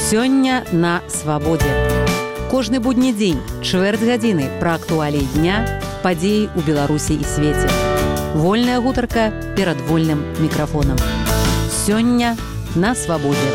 Сёння на свабодзе. Кожны будні дзень, чвэрць гадзіны пра актуаліі дня, падзеі ў Беларусі і свеце. Вольная гутарка перад вольным мікрафонам. Сёння на свабодзе.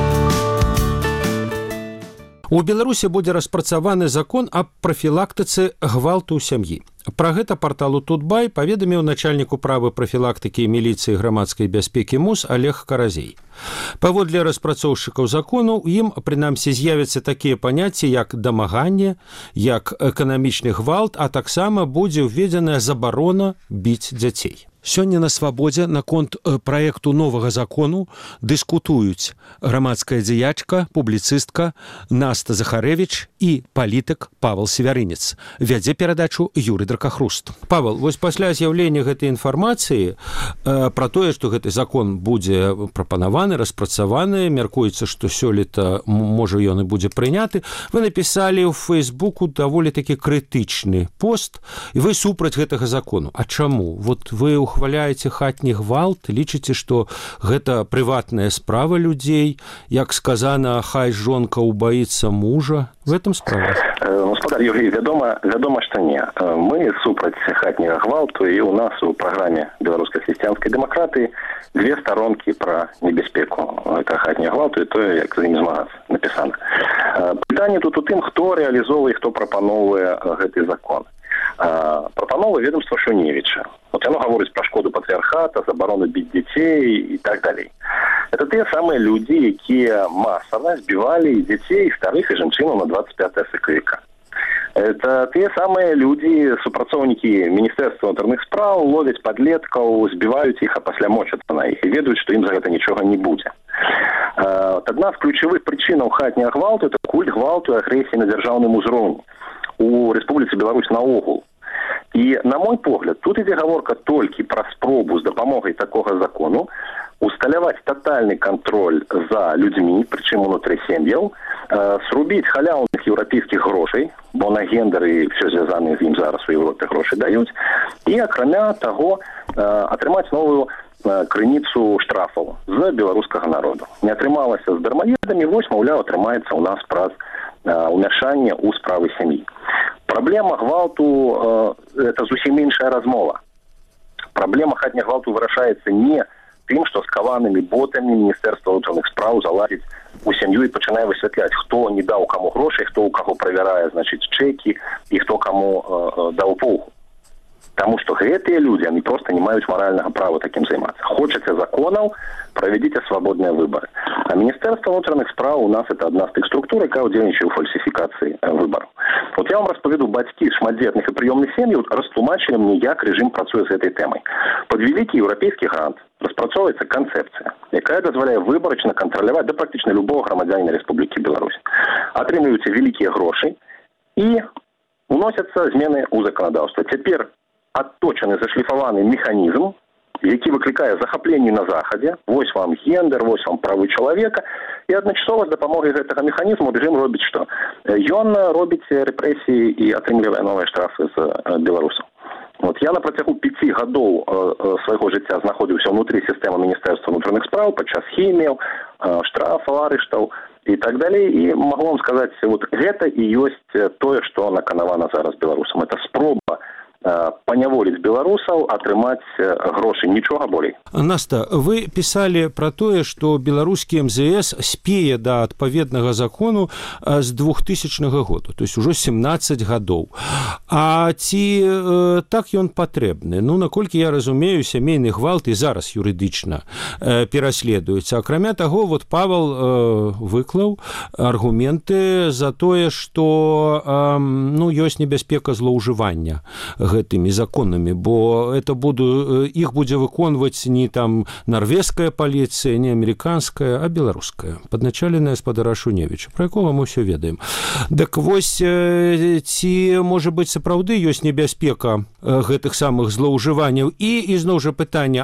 У Беларусі будзе распрацаваны закон аб прафілактыцы гвалту ў сям'і. Пра гэта парталу Тутбай паведаміў начальнік управы прафілактыкі і міліцыі грамадскай бяспекі МУС Олег Каразей. Паводле распрацоўшчыкаў закону, у ім, прынамсі, з'явяцца такія паняцці, як дамаганне, як эканамічны гвалт, а таксама будзе ўведзеная забарона біць дзяцей. Сёння на свабодзе наконт праекту новага закону дыскутуюць грамадская дзеячка, публіцыстка Наста Захарэвіч і палітык Павел Севярынец. Вядзе перадачу Юрый Дракахруст. Павел, вось пасля з'яўлення гэтай інфармацыі пра тое, што гэты закон будзе прапанаваны, распрацаваны, мяркуецца, што сёлета, можа, ён і будзе прыняты, вы напісалі ў Фейсбуку даволі такі крытычны пост, і вы супраць гэтага закону. А чаму? Вот вы ухваляеце хатні гвалт, лічыце, што гэта прыватная справа людзей, як сказана, хай жонка убаіцца мужа. В этом справа? Господар Юрий, вядома, што не. Мы супраць хатняга гвалту, і у нас у праграме беларускай хрысціянскай дэмакратыі две старонкі пра небяспеку гэта хатняга гвалту і тое, як з ім змагацца, напісана. Пытанне тут у тым, хто рэалізоўвае, хто прапаноўвае гэты закон. Прапановы ведомства Шуневича. Вот оно говорит про шкоду патриархата, заборону бить детей и так далее. Это те самые люди, которые массово сбивали детей, старых и женщин на 25 сакавіка. Это те самые люди, супрацоўнікі Міністэрства ўнутраных спраў, ловяць падлеткаў, збіваюць іх, а пасля мочацца на іх і ведаюць, што ім за гэта нічога не будзе. Адна з ключавых прычынаў хатняга гвалту – это культ гвалту і агрэсіі на дзяржаўным узроўні у Рэспубліцы Беларусь наогул. І, на мой погляд, тут ідзе гаворка толькі пра спробу з дапамогай такога закону усталяваць татальны кантроль за людзьмі, прычым унутры сем'яў, срубіць халяўных еўрапейскіх грошай, бо на гендары все звязаныя з ім зараз у Европе грошы даюць, і, акрамя таго, атрымаць новую крыніцу штрафаў з беларускага народу. Не атрымалася з дармаедамі, вось, маўляў, атрымаецца у нас праз умяшанне ў справы сям'і. Праблема гвалту – это зусім іншая размова. Праблема хатняга гвалту вырашаецца не тым, што з каванымі ботамі Міністэрства ўнутраных спраў залазіць у сям'ю і пачынае высвятляць, хто не даў каму грошай, хто ў каго правярае, значыць, чэкі і хто каму даў поху. Таму што гэтыя людзі, они просто не маюць маральнага права такім займацца. Хочаце законаў, правядзіце свабодныя выбары. А Міністэрства ўнутраных спраў у нас это адна з тых структур, якая ўдзельнічае ў фальсіфікацыі выбараў. Вот я вам распавяду, бацькі шматдзетных і прыёмных сем'яў растлумачылі мне, як рэжым працуе з гэтай тэмай. Пад вялікі еўрапейскі грант распрацоўваецца канцэпцыя, якая дазваляе выбарачна кантраляваць да практычна любого грамадзяніна Рэспублікі Беларусь. Атрымліваюцца вялікія грошы і уносяцца змены ў заканадаўства. Цяпер адточаны, зашліфаваны механізм, які выклікае захапленне на захадзе. Вось вам гендер, вось вам правы чалавека. І адначасова з дапамогай гэтага механізму рэжым робіць што? Ён робіць рэпрэсіі і атрымлівае новыя штрафы з беларусаў. Вот я на працягу 5 гадоў свайго жыцця знаходзіўся ўнутры сістэмы Міністэрства ўнутраных спраў, падчас хіміяў, штрафаў, арыштаў і так далей. І магу вам сказаць, вот гэта і ёсць тое, што наканавана зараз беларусам. Это спроба паняволіць беларусаў, атрымаць грошы, нічога болей. Наста, вы пісалі пра тое, што беларускі МЗС спее да адпаведнага закону з 2000 года, то есть ужо 17 гадоў. А ці так ён патрэбны? Ну, наколькі я разумею, сямейны гвалт і зараз юрыдычна пераследуецца. Акрамя таго, вот Павел выклаў аргументы за тое, што ёсць небяспека злоўжывання гэтымі законамі, бо это іх будзе выконваць не там нарвежская паліцыя, не амерыканская, а беларуская, падначаленая спадара Шуневіча, про якога мы ўсё ведаем. Дык вось, ці, можа быць, сапраўды ёсць небяспека гэтых самых злоўжыванняў? І ізноў жа пытанне,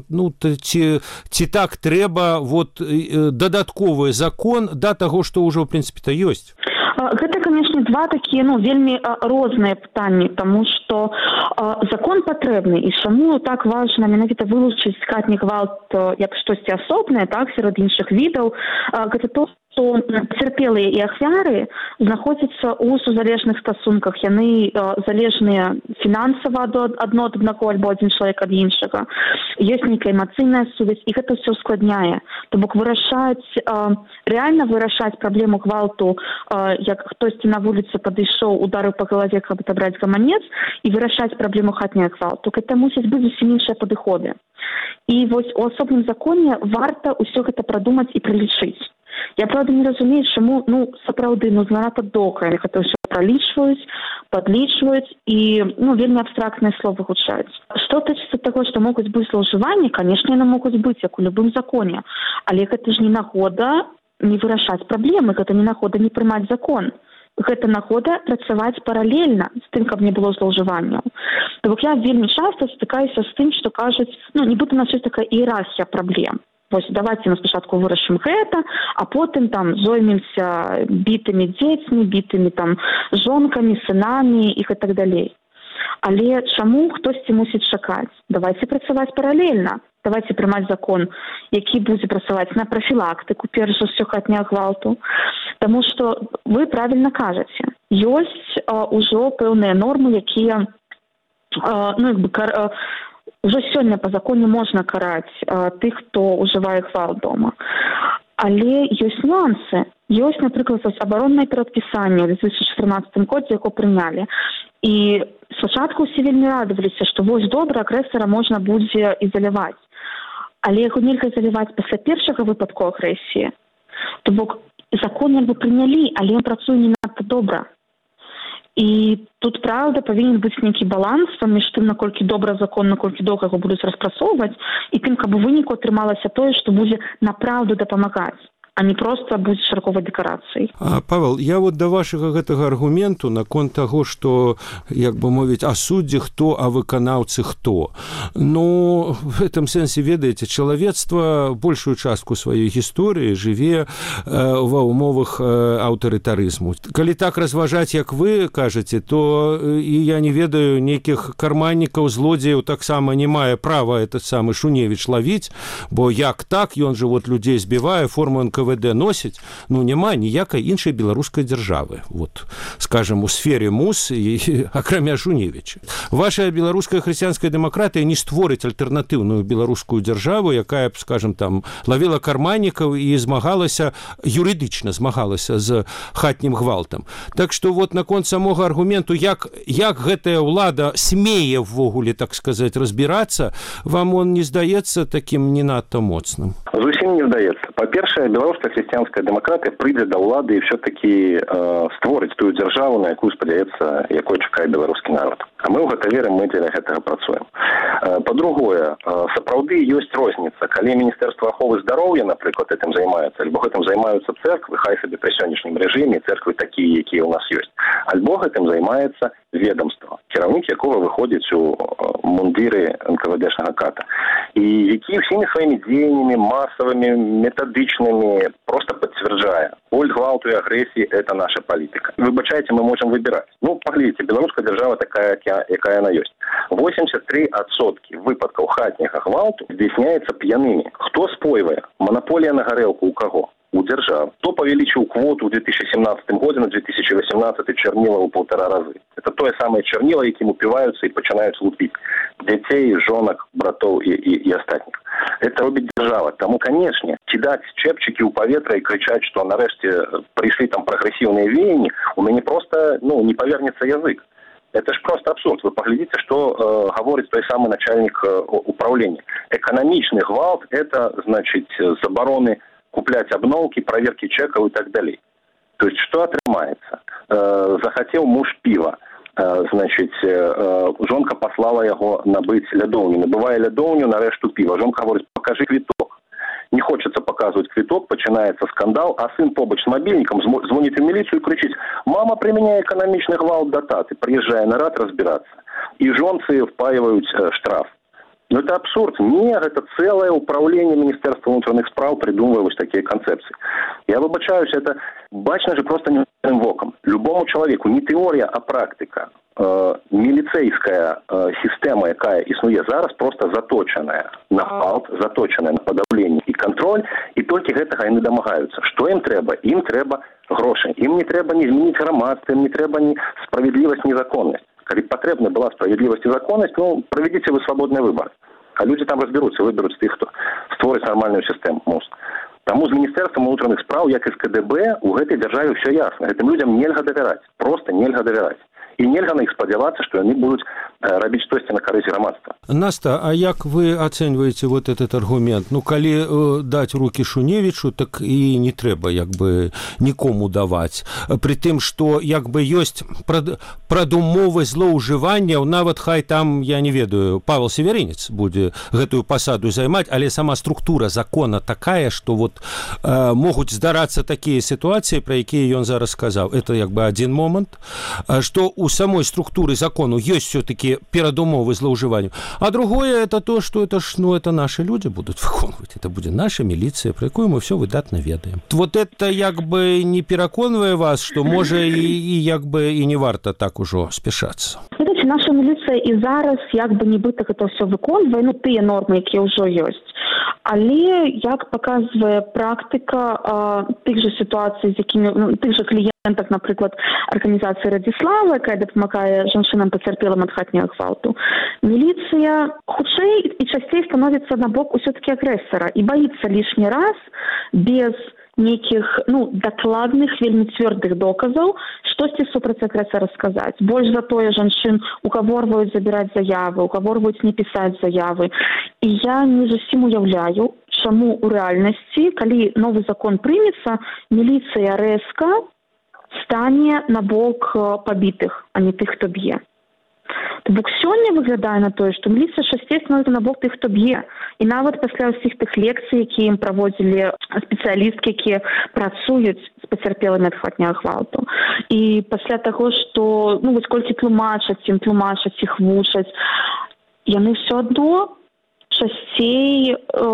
ці так трэба вот дадатковы закон да таго, што ўжо, в прынцыпе-то, ёсць? Гэта, конечно, два такія, вельмі розныя пытанні, тому што закон патрэбны, і чаму так важна менавіта вылучыць хатні гвалт як штосьці асобнае, так, сярод іншых відаў, гэта то, што цярпелыя і ахвяры знаходзяцца ў сузалежных стасунках. Яны залежныя фінансава адно ад аднаго альбо адзін чалавек ад іншага. Ёсць нейкая эмацыйная сувязь, і гэта ўсё ускладняе. То бок рэальна вырашаць праблему гвалту, як хтосьці на вуліцы падышоў, ударыў па галаве, каб адабраць гаманец, і вырашаць праблему хатняга гвалту. Гэта мусіць быць зусім іншыя падыходы. І вось у асобным законе варта ўсё гэта прадумаць і прылічыць. Я, правда, не разумею, чаму, сапраўды, занадта доўга яны гэта ўсё пралічваюць, падлічваюць і, вельмі абстрактныя словы гучаць. Што тычыцца таго, што могуць быць злоўжыванні, канешне, яны могуць быць, як у любым законе. Але гэта ж не нагода не вырашаць праблемы, гэта не нагода не прымаць закон. Гэта нагода працаваць паралельна з тым, каб не было злоўжыванняў. То бок я вельмі часта стыкаюся з тым, што кажуць, нібыта у нас ёсць такая іерархія праблем. Вось давайте мы спачатку вырашым гэта, а потым зоймемся бітымі дзецьмі, бітымі жонкамі, сынамі і так далей. Але чаму хтосьці мусіць чакаць? Давайте працаваць паралельна. Давайте прымаць закон, які будзе працаваць на прафілактыку, перш за ўсё хатняга гвалту. Таму што вы правільна кажаце, ёсць ужо пэўныя нормы, якія ўжо сёння па законе можна караць тых, хто ўжывае гвалт дома. Але ёсць нюансы. Ёсць, напрыклад, абароннае перадпісанне ў 2014 годзе, яго прынялі. І спачатку ўсе вельмі радаваліся, што вось добра, агрэсара можна будзе ізаляваць. Але яго нельга ізаляваць пасля першага выпадку агрэсіі. То бок закон прынялі, але ён працуе не надта добра. І тут, правда, павінен быць нейкі баланс паміж тым, наколькі добра закон, наколькі доўга яго будуць распрацоўваць, і тым, каб у выніку атрымалася тое, што будзе напраўду дапамагаць, а не проста будзе шарковай дэкарацыяй. Павел, я да вашага гэтага аргументу наконт таго, што, як бы мовіць, а суддзі хто, а выканаўцы хто. В гэтым сэнсе, ведаеце, чалавецтва большую частку сваёй гісторыі жыве ва ўмовах аўтарытарызму. Калі так разважаць, як вы кажаце, то і я не ведаю, нейкіх карманнікаў, злодзеяў таксама не мае права этот самы Шуневіч лавіць, бо як так, ён жа людзей збівае, форму НКВД носіць, няма ніякай іншай беларускай дзяржавы. Скажем, у сфере МУС і акрамя Шуневіча. Ваша беларуская хрысціянская дэмакратыя не створыць альтэрнатыўную беларускую дзяржаву, якая б, скажем, лавіла карманнікаў і юрыдычна змагалася з хатнім гвалтам. Так што наконт самога аргументу, як гэтая ўлада смее ввогуле, так сказаць, разбірацца, вам он не здаецца такім не надта моцным? Зусім не здаецца. Па-першае, беларуская хрысціянская дэмакратыя прыйдзе да ўлады і ўсё-такі створыць тую дзяржаву, на якую спадзяецца, якой чакае беларускі народ. А мы ў гэта верым, мы дзеля гэтага працуем. Па-другое, сапраўды ёсць розніца. Калі Міністэрства аховы здароўя, напрыклад, гэтым займаецца, альбо гэтым займаюцца цэрквы, хай сабе пры сённяшнім рэжыме, цэрквы такія, якія ў нас ёсць, альбо гэтым займаецца ведомства, кіраўнік якога выходзіць у мундиры НКВДшнага ката, і які ўсімі сваімі дзеяннямі масавымі, метадычнымі просто подтверждая, боль, гвалту и агрессии – это наша политика. Выбачайте, мы можем выбирать. Поглядите, белорусская держава такая, якая она есть. 83% выпадков хатняга гвалту здійсняется пьяными. Кто спойвае? Монополия на горелку у кого? У держав. Кто повеличил квоту в 2017 году на 2018 чернила у 1,5 раза? Это то самое чернила, яким упиваются и начинают лупить детей, жонок, братов и остальных. Это робит держава. Тому, конечно, кидать чепчики у поветра и кричать, что нарешті пришли там прогрессивные веяния, у меня просто, не повернется язык. Это ж просто абсурд. Вы поглядите, что говорит той самый начальник управления. Экономичный гвалт – это, значит, забороны куплять обновки, проверки чеков и так далее. То есть, что отрымается? Захотел муж пива. Значит, жонка послала его набыть лядоўню. Набывая лядоўню, на решту пива. Жонка говорит, покажи квиток. Не хочется показывать квиток, начинается скандал, а сын побач с мобильником звонит в милицию и кричит: «Мама, применяя экономичный гвалт дататы», приезжая на рад разбираться. И жонцы впаивают штраф. Но это абсурд. Нет, это целое управление Министерства внутренних справ придумывало такие концепции. Я выбачаюсь, это бачно же просто не воком. Любому человеку не теория, а практика. Милиционер міліцэйская сістэма, якая існуе зараз, проста заточаная на гвалт, заточаная на падаўленне і кантроль, і толькі гэтага яны дамагаюцца. Што ім трэба? Ім трэба грошы. Ім не трэба не змяніць грамадства, ім не трэба ні справядлівасць, ні законнасць. Калі патрэбна была справядлівасць і законнасць, правядзіце вы свабодныя выбары. А людзі там разбяруцца, выберуць тых, хто створыць нармальную сістэму МОЗ. Таму з Міністэрствам унутраных спраў, як і з КДБ, у гэтай дзяржаве ўсё ясна. Гэтым людзям нельга давяраць, проста нельга давяраць. І нельга на іх спадзявацца, што яны будуць рабіць штосьці на карысць грамадства. Наста, а як вы ацэньваеце вот этот аргумент? Калі даць рукі Шуневічу, так і не трэба нікому даваць. Пры тым, што ёсць прадумовы злоўжыванняў, нават хай там, я не ведаю, Павел Северинец будзе гэтую пасаду займаць, але сама структура закона такая, што могуць здарацца такія сітуацыі, пра якія ён зараз сказаў. Это адзін момант, што у самой структуры закону есть все-таки перадумовы злоўжыванню. А другое это то, что это наши люди будут выконваць. Это будет наша милиция, про якую мы все выдатна ведаем. Вот это не пераконвае вас, что можа і не варта так ужо спяшацца. Наша міліцыя і зараз нібыта гэта ўсё выконвае, тыя нормы, якія ўжо ёсць. Але, як паказвае практыка тых жа сітуацый, з якімі тых жа кліентак, напрыклад, арганізацыі Радзіслава, якая дапамагае жанчынам пацярпелым ад хатняга гвалту, міліцыя хутчэй і часцей становіцца на бок усё-такі агрэсара і баіцца лішні раз без нейкіх дакладных, вельмі цвёрдых доказаў, штосьці супраць агрэсара сказаць. Больш за тое, жанчын угаворваюць забіраць заявы, угаворваюць не пісаць заявы. І я не зусім уяўляю, чаму ў рэальнасці, калі новы закон прымецца, міліцыя рэзка стане на бок пабітых, а не тых, хто б'е. Бок сёння выглядае на тое, што міліцыя часцей становіцца на бок тых, хто б'е. І нават пасля ўсіх тых лекцый, якія ім праводзілі спецыялісткі, якія працуюць з пацярпелымі ад хатняга гвалту. І пасля таго, што колькі тлумачаць, іх вучаць, яны ўсё адно часцей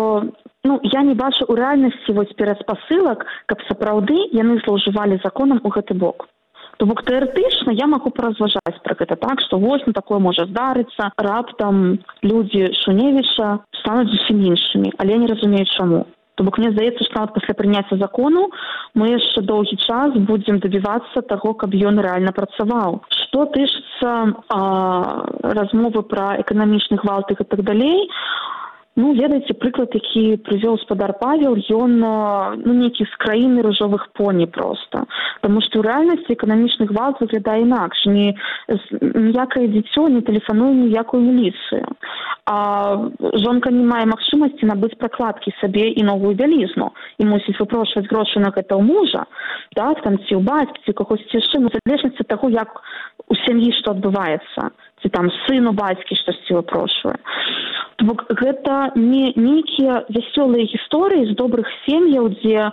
я не бачу ў рэальнасці пераспасылак, каб сапраўды яны злоўжывалі законам у гэты бок. То бок тэарэтычна я магу паразважаць пра гэта так, што такое можа здарыцца, раптам людзі Шуневіча стануць зусім іншымі, але я не разумею чаму. То бок мне здаецца, што нават пасля прыняцця закону мы яшчэ доўгі час будзем дабівацца таго, каб ён рэальна працаваў. Што тычыцца размовы пра эканамічны гвалт і так далей, ведаеце, прыклад, які прывёў гаспадар Павел, ён нейкі з краіны ружовых поні проста. Таму што ў рэальнасці эканамічны гвалт выглядае інакш. Ніякае дзіцё не тэлефануе ніякую міліцыю. А жонка не мае магчымасці набыць пракладкі сабе і новую бялізну. І мусіць выпрошваць грошы на гэта ў мужа, ці ў бацькі, ці кагосьці яшчэ, у залежнасці ад таго, як у сям'і што адбываецца. Ці там сын у бацькі штосьці выпрошвае. То бок гэта не нейкія вясёлыя гісторыі з добрых сем'яў, дзе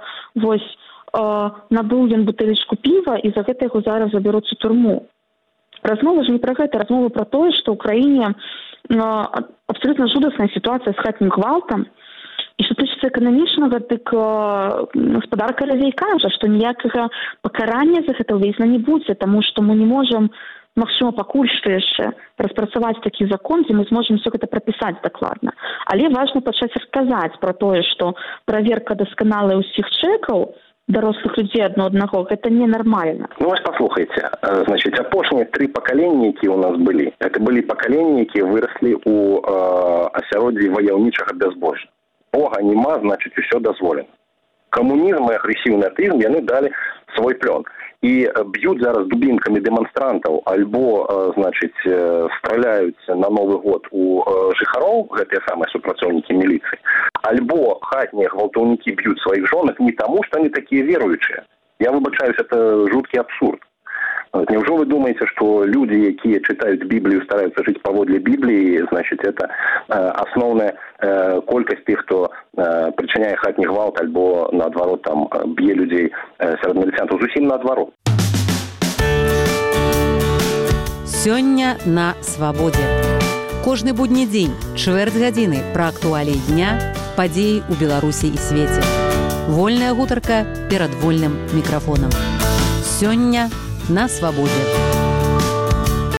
набыў ён бутэлечку піва і за гэта яго зараз забяруць у турму. Размова ж не пра гэта, размова пра тое, што ў краіне абсалютна жудасная сітуацыя з хатнім гвалтам. І што тычыцца эканамічнага, дык гаспадар Каразей кажа, што ніякага пакарання за гэта ўвесна не будзе, таму што мы не можам, магчыма, пакуль што яшчэ распрацаваць такі закон, дзе мы зможам все гэта прапісаць дакладна. Але важна пачаць расказаць пра тое, што праверка дасканалая ўсіх чэкаў дарослых людзей аднаго, гэта ненармальна. Паслухайце, апошнія 3 пакаленні, якія ў нас былі, это былі пакаленні, якія выраслі ў асяроддзі ваяўнічага бязбожжа. Бога нема, значыць, усё дазволена. Камунізм і агрэсіўны атэізм яны далі свой плён. І б'юць зараз дубінкамі дэманстрантаў, альбо, страляюць на Новы год у жыхароў, гэтыя самыя супрацоўнікі міліцыі, альбо хатнія гвалтаўнікі б'юць сваіх жонак не таму, што они такія веруючыя. Я выбачаюсь, это жуткі абсурд. Неужо вы думаете, что люди, якія читают Библию, стараются жить паводле Библии, это основная колькасць тых, хто причиняе хатні гвалт, альбо наадварот там б'е людзей сярод міліцыянтаў, зусім наадварот. Сёння на свабодзе. Кожны будні дзень, чвэрць гадзіны пра актуаліі дня, падзеі ў Беларусі і свеце. Вольная гутарка перад вольным мікрафонам. Сёння на свабодзе.